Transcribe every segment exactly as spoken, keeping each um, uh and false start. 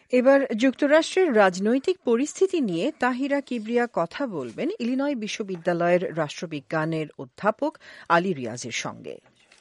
এবার যুক্তরাষ্ট্রের রাজনৈতিক পরিস্থিতি নিয়ে তাহিরা কিবরিয়া কথা বলবেন ইলিনয় বিশ্ববিদ্যালয়ের রাষ্ট্রবিজ্ঞানের অধ্যাপক আলী রিয়াজের সঙ্গে।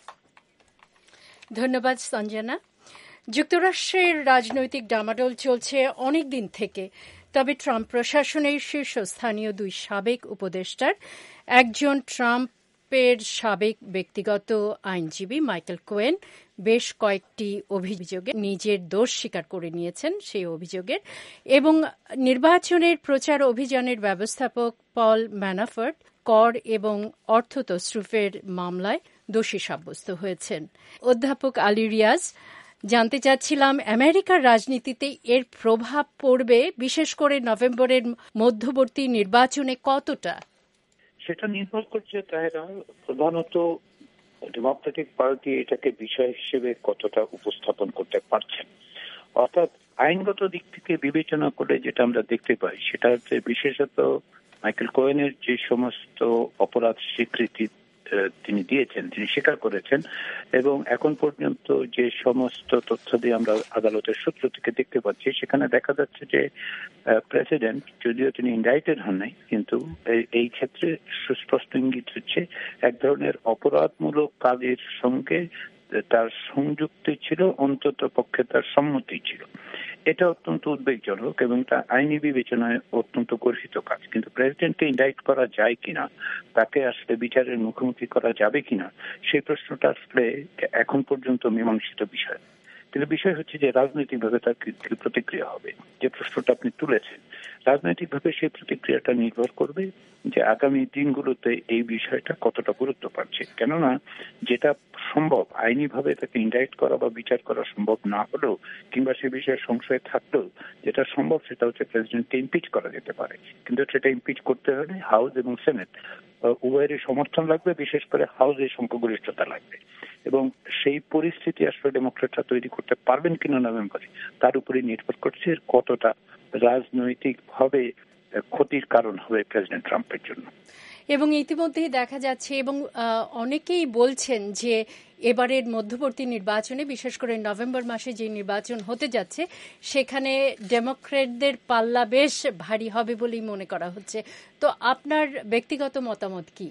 ধন্যবাদ সঞ্জনা। যুক্তরাষ্ট্রের রাজনৈতিক ডামাডোল চলছে অনেক দিন থেকে, তবে ট্রাম্প প্রশাসনের শীর্ষস্থানীয় দুই সাবেক উপদেষ্টার একজন ট্রাম্পের সাবেক ব্যক্তিগত আইনজীবী মাইকেল কোয়েন বেশ কয়েকটি অভিযোগে নিজের দোষ স্বীকার করে নিয়েছেন সেই অভিযোগের, এবং নির্বাচনের প্রচার অভিযানের ব্যবস্থাপক পল ম্যানাফর্ট কর এবং অর্থ তসরুফের মামলায় দোষী সাব্যস্ত হয়েছেন। অধ্যাপক আলী রিয়াজ, জানতে চাচ্ছিলাম আমেরিকার রাজনীতিতে এর প্রভাব পড়বে বিশেষ করে নভেম্বরের মধ্যবর্তী নির্বাচনে কতটা? সেটা নির্ভর করছে তাহেরা প্রধানত ডেমোক্রেটিক পার্টি এটাকে বিষয় হিসেবে কতটা উপস্থাপন করতে পারছেন। অর্থাৎ আইনগত দিক থেকে বিবেচনা করে যেটা আমরা দেখতে পাই সেটা হচ্ছে বিশেষত মাইকেল কোয়েনের যে সমস্ত অপরাধ স্বীকৃতি তিনি দিয়েছেন, তিনি স্বীকার করেছেন, এবং এখন পর্যন্ত যে সমস্ত তথ্য দিয়ে আমরা আদালতের সূত্র থেকে দেখতে পাচ্ছি সেখানে দেখা যাচ্ছে যে প্রেসিডেন্ট যদিও তিনি ইন্ডাইটেড হন নাই, কিন্তু এই ক্ষেত্রে সুস্পষ্ট ইঙ্গিত হচ্ছে এক ধরনের অপরাধমূলক কাজের সঙ্গে তার সংযুক্তি ছিল, অন্তত পক্ষে তার সম্মতি ছিল। এটা অত্যন্ত উদ্বেগজনক এবং তা আইনি বিবেচনায় অত্যন্ত গর্হিত কাজ। কিন্তু প্রেসিডেন্টকে ইন্ডাইট করা যায় কিনা, তাকে আসলে বিচারের মুখোমুখি করা যাবে কিনা, সেই প্রশ্নটা আসলে এখন পর্যন্ত মীমাংসিত বিষয়। কিন্তু বিষয় হচ্ছে যে রাজনৈতিকভাবে তার কি প্রতিক্রিয়া হবে। যে প্রশ্নটা আপনি তুলেছেন, রাজনৈতিকভাবে সেই প্রতিক্রিয়াটা নির্ভর করবে যে আগামী দিনগুলোতে এই বিষয়টা কতটা গুরুত্ব পাচ্ছে। কেননা যেটা সম্ভব আইনিভাবে তাকে ইন্ডাইট করা বা বিচার করা সম্ভব না হলেও, কিংবা সে বিষয়ে সংশয় থাকলেও, যেটা সম্ভব সেটা হচ্ছে প্রেসিডেন্টকে ইমপিচ করা যেতে পারে। কিন্তু সেটা ইমপিচ করতে হলে হাউস এবং সেনেট উভয়েরই সমর্থন লাগবে, বিশেষ করে হাউসের সংখ্যাগরিষ্ঠতা লাগবে। এবং সেই পরিস্থিতি আসলে ডেমোক্রেটরা তৈরি করতে পারবেন কিনা নভেম্বরে, তার উপরে নির্ভর করছে কতটা রাজনৈতিকভাবে ক্ষতির কারণ হবে প্রেসিডেন্ট ট্রাম্পের জন্য। এবং ইতিমধ্যেই দেখা যাচ্ছে এবং অনেকেই বলছেন যে এবারের মধ্যবর্তী নির্বাচনে, বিশেষ করে নভেম্বর মাসে যে নির্বাচন হতে যাচ্ছে, সেখানে ডেমোক্রেটদের পাল্লা বেশ ভারী হবে বলেই মনে করা হচ্ছে। তো আপনার ব্যক্তিগত মতামত কি?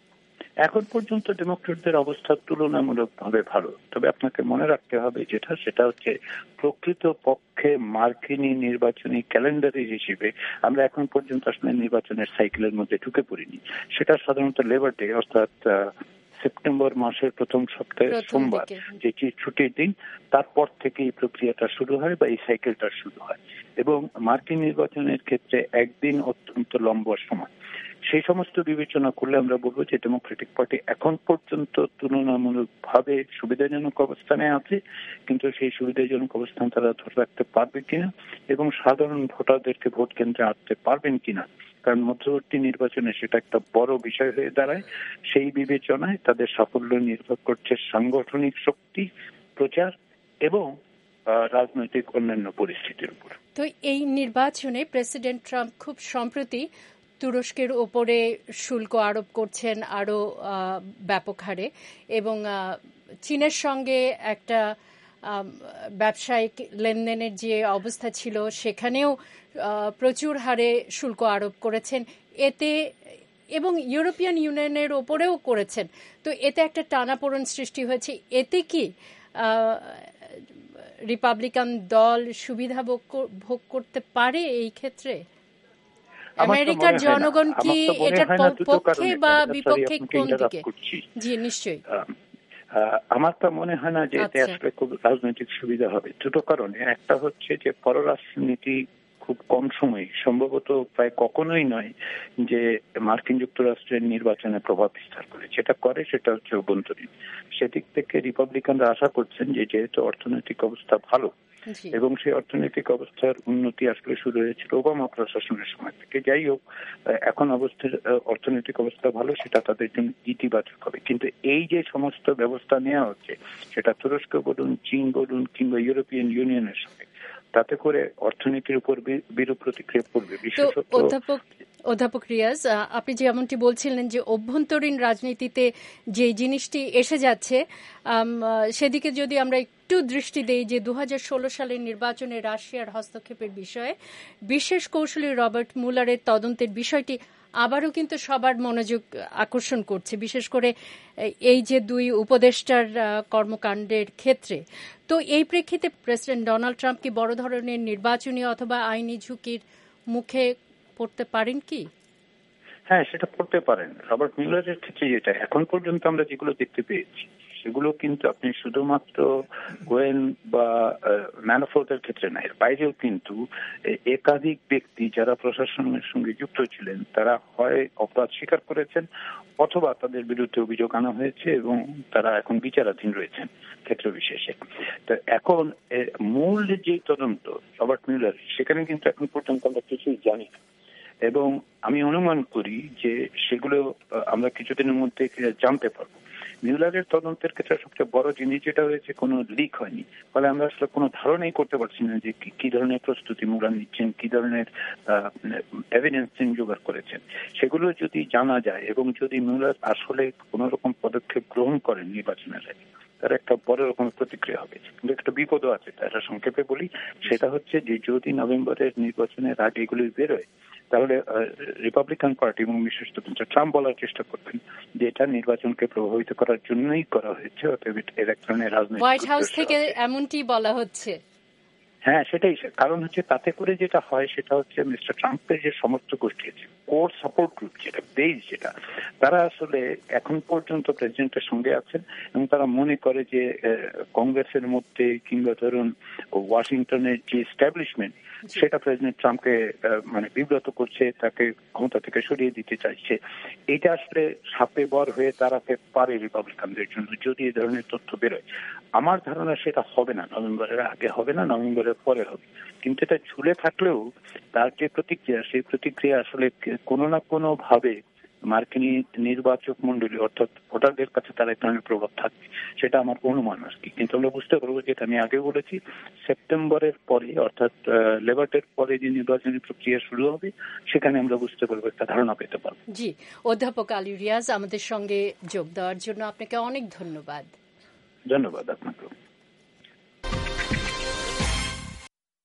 এখন পর্যন্ত ডেমোক্রেটদের অবস্থা তুলনামূলকভাবে ভালো, তবে আপনাকে মনে রাখতে হবে যেটা সেটা হচ্ছে প্রকৃত পক্ষে মার্কিনী নির্বাচনী ক্যালেন্ডারের হিসেবে আমরা এখন পর্যন্ত আসলে নির্বাচনের সাইকেলের মধ্যে ঢুকে পড়িনি। সেটা সাধারণত লেবার ডে, অর্থাৎ সেপ্টেম্বর মাসের প্রথম সপ্তাহে সোমবার, যে ছুটির দিন, তারপর থেকে এই প্রক্রিয়াটা শুরু হয় বা এই সাইকেলটা শুরু হয়। এবং মার্কিন নির্বাচনের ক্ষেত্রে একদিন অত্যন্ত লম্বা সময়। সেই সমস্ত বিবেচনা করলে আমরা বলবো যে ডেমোক্রেটিক পার্টি এখন পর্যন্ত তুলনামূলকভাবে সুবিধাজনক অবস্থানে আছে, কিন্তু সেই সুবিধাজনক অবস্থান তারা ধরে রাখতে পারবে কিনা এবং সাধারণ ভোটারদেরকে ভোট কেন্দ্রে আনতে পারবেন কিনা, কারণ মধ্যবর্তী নির্বাচনে সেটা একটা বড় বিষয় হয়ে দাঁড়ায়। সেই বিবেচনায় তাদের সাফল্য নির্ভর করছে সাংগঠনিক শক্তি, প্রচার এবং রাজনৈতিক অন্যান্য পরিস্থিতির উপর। তো এই নির্বাচনে প্রেসিডেন্ট ট্রাম্প খুব সম্প্রতি তুরস্কের ওপরে শুল্ক আরোপ করছেন আরো ব্যাপক হারে, এবং চীনের সঙ্গে একটা ব্যবসায়িক লেনদেনের যে অবস্থা ছিল সেখানেও প্রচুর হারে শুল্ক আরোপ করেছেন এতে, এবং ইউরোপিয়ান ইউনিয়নের ওপরেও করেছেন। তো এতে একটা টানাপোড়েন সৃষ্টি হয়েছে। এতে কি রিপাবলিকান দল সুবিধা ভোগ করতে পারে এই ক্ষেত্রে? আমেরিকার জনগণ কি এটার পক্ষে বা বিপক্ষে, কোন দিকে? জি নিশ্চয়ই। আমার তো মনে হয় না যে এতে আসলে খুব রাজনৈতিক সুবিধা হবে। দুটো কারণে, একটা হচ্ছে যে পররাষ্ট্রনীতি খুব কম সময়, সম্ভবত প্রায় কখনোই নয় যে মার্কিন যুক্তরাষ্ট্রের নির্বাচনে প্রভাব বিস্তার করে। যেটা করে সেটা হচ্ছে অভ্যন্তরীণ। সেদিক থেকে রিপাবলিকানরা আশা করছেন যে যেহেতু অর্থনৈতিক অবস্থা ভালো এবং সেই অর্থনৈতিক অবস্থার উন্নতি আসলে শুরু হয়েছিল ওবামা প্রশাসনের সময় থেকে, যাই হোক এখন অবস্থার অর্থনৈতিক অবস্থা ভালো, সেটা তাদের জন্য ইতিবাচক হবে। কিন্তু এই যে সমস্ত ব্যবস্থা নেওয়া হচ্ছে, সেটা তুরস্ক বলুন, চীন বলুন কিংবা ইউরোপিয়ান ইউনিয়নের সঙ্গে, তাতে করে অর্থনীতির উপর বিরূপ প্রতিক্রিয়া পড়বে। বিশেষত অধ্যাপক অধ্যাপক রিয়াজ, আপনি যেমনটি বলছিলেন যে অভ্যন্তরীণ রাজনীতিতে যে জিনিসটি এসে যাচ্ছে সেদিকে যদি আমরা একটু দৃষ্টি দেই যে দু হাজার ষোলো সালের নির্বাচনে রাশিয়ার হস্তক্ষেপের বিষয়ে বিশেষ কৌঁসুলি রবার্ট মুলারের তদন্তের বিষয়টি আবারও কিন্তু সবার মনোযোগ আকর্ষণ করছে, বিশেষ করে এই যে দুই উপদেষ্টার কর্মকাণ্ডের ক্ষেত্রে। তো এই প্রেক্ষিতে প্রেসিডেন্ট ডোনাল্ড ট্রাম্প কি বড় ধরনের নির্বাচনী অথবা আইনি ঝুঁকির মুখে পড়তে পারেন কি? হ্যাঁ, সেটা পড়তে পারেন। রবার্ট মিউলারের ক্ষেত্রে যেটা এখন পর্যন্ত আমরা যেগুলো দেখতে পেয়েছি সেগুলো কিন্তু আপনি শুধুমাত্র কোয়েন বা ম্যানাফোর্টের ক্ষেত্রে না, এর বাইরেও কিন্তু একাধিক ব্যক্তি যারা প্রশাসনের সঙ্গে যুক্ত ছিলেন তারা হয় অপরাধ স্বীকার করেছেন অথবা তাদের বিরুদ্ধে অভিযোগ আনা হয়েছে এবং তারা এখন বিচারাধীন রয়েছেন ক্ষেত্র বিশেষে। তো এখন মূল যে তদন্ত রবার্ট মিউলার, সেখানে কিন্তু এখন পর্যন্ত আমরা কিছুই জানি না এবং আমি অনুমান করি যে সেগুলো আমরা কিছুদিনের মধ্যে জানতে পারবো। মিউলারের তদন্তের ক্ষেত্রে সবচেয়ে বড় জিনিস যেটা হয়েছে, কোনো লিক হয়নি, ফলে আমরা আসলে কোনো ধারণাই করতে পারছি না যে কি ধরনের প্রস্তুতি মিউলার নিচ্ছেন, কি ধরনের এভিডেন্স তিনি জোগাড় করেছেন। সেগুলো যদি জানা যায় এবং যদি মিউলার আসলে কোনো রকম পদক্ষেপ গ্রহণ করেন নির্বাচনের আগে, তার একটা বড় রকম প্রতিক্রিয়া হবে। কিন্তু একটা বিপদও আছে, তারা সংক্ষেপে বলি, সেটা হচ্ছে যে যদি নভেম্বরের নির্বাচনের আগে এগুলি বেরোয় তাহলে রিপাবলিকান পার্টি এবং বিশেষত ট্রাম্প বলার চেষ্টা করবেন যে এটা নির্বাচনকে প্রভাবিত করার জন্যই করা হয়েছে, অতএব এর এক ধরনের রাজনৈতিক। হোয়াইট হাউস থেকে এমনটি বলা হচ্ছে। হ্যাঁ, সেটাই। কারণ হচ্ছে তাতে করে যেটা হয় সেটা হচ্ছে মিস্টার ট্রাম্পের যে সমস্ত গোষ্ঠী আছে, কোর সাপোর্ট গ্রুপ যেটা, বেস যেটা, তারা আসলে এখন পর্যন্ত প্রেসিডেন্টের সঙ্গে আছেন এবং তারা মনে করে যে কংগ্রেসের মধ্যে কিংবা ধরুন ওয়াশিংটনের যে এস্টাবলিশমেন্ট সেটা প্রেসিডেন্ট ট্রাম্পকে মানে বিব্রত করছে, তাকে ক্ষমতা থেকে সরিয়ে দিতে চাইছে। এটা আসলে সাপে বর হয়ে দাঁড়াতে পারে রিপাবলিকানদের জন্য যদি এই ধরনের তথ্য বেরোয়। আমার ধারণা সেটা হবে না, নভেম্বরের আগে হবে না, নভেম্বরের পরে হবে। কিন্তু এটা ঝুলে থাকলেও তার যে প্রতিক্রিয়া, সেই প্রতিক্রিয়া আসলে কোনো না কোনো ভাবে মার্কিন নির্বাচক মন্ডলী অর্থাৎ ভোটারদের কাছে তার এক ধরনের প্রভাব থাকবে, সেটা আমার অনুমান আর কি। কিন্তু আমরা বুঝতে পারবো, যেটা আমি আগে বলেছি, সেপ্টেম্বরের পরে অর্থাৎ লেবার ডের পরে যে নির্বাচনী প্রক্রিয়া শুরু হবে সেখানে আমরা বুঝতে পারবো, একটা ধারণা পেতে পারবো। জি, অধ্যাপক আলী রিয়াজ আমাদের সঙ্গে যোগ দেওয়ার জন্য আপনাকে অনেক ধন্যবাদ। ধন্যবাদ আপনাকে।